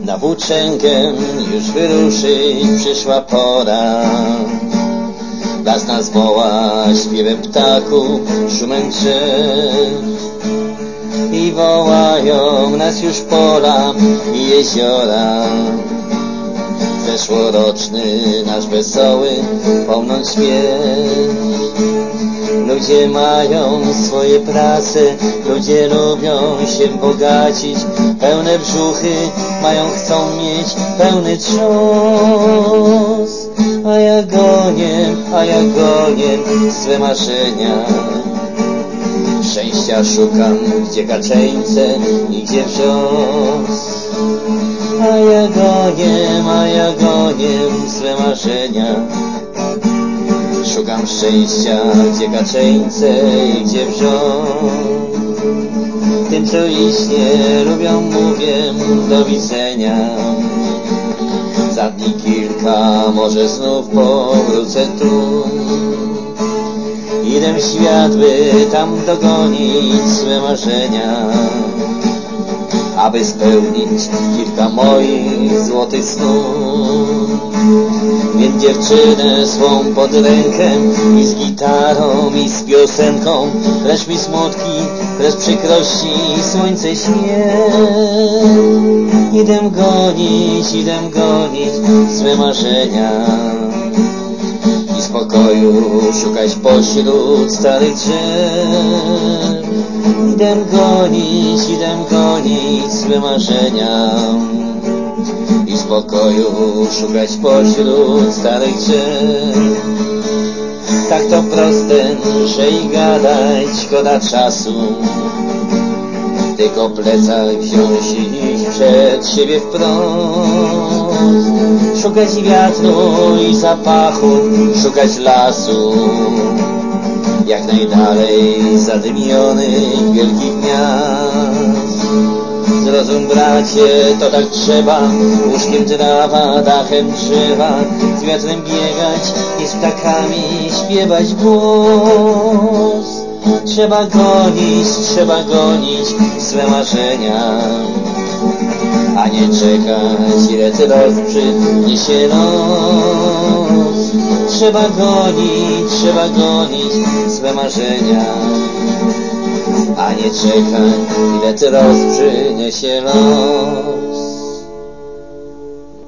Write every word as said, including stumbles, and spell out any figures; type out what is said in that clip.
Na włóczęgę już wyruszyć przyszła pora. Las nas woła śpiewem ptaków, szumem drzew. I wołają nas już pola i jeziora. Zeszłoroczny nasz wesoły pomnąć śpiew. Ludzie mają swoje prace, ludzie lubią się bogacić. Pełne brzuchy mają, chcą mieć pełny trząs. A ja gonię, a ja gonię swe marzenia. Szczęścia szukam, gdzie kaczeńce i gdzie wrzos. A ja gonię, a ja gonię swe marzenia. Szukam szczęścia, gdzie kaczeńce i gdzie wrzos. Tym, co liśnie lubią, mówię do widzenia. Za dni kilka, może znów powrócę tu. Idę w świat, by tam dogonić swe marzenia, aby spełnić kilka moich złotych snów. Więc dziewczynę swą pod rękę i z gitarą i z piosenką, precz mi smutki, precz przykrości, słońce śmiech. Idę gonić, idę gonić swe marzenia i spokoju szukać pośród starych drzew. Idę gonić, idę gonić swe marzenia i spokoju szukać pośród starych drzew. Tak to proste, że i gadać szkoda czasu, tylko plecak wziąć i iść przed siebie wprost. Szukać wiatru i zapachu, szukać lasu, jak najdalej zadymionych wielkich miast. Zrozum, bracie, to tak trzeba, łóżkiem trawa, dachem drzewa, z wiatrem biegać i z ptakami śpiewać głos. Trzeba gonić, trzeba gonić swe marzenia, a nie czekać, ile los przyniesie los. Trzeba gonić, trzeba gonić swe marzenia, a nie czekać, ile los przyniesie los.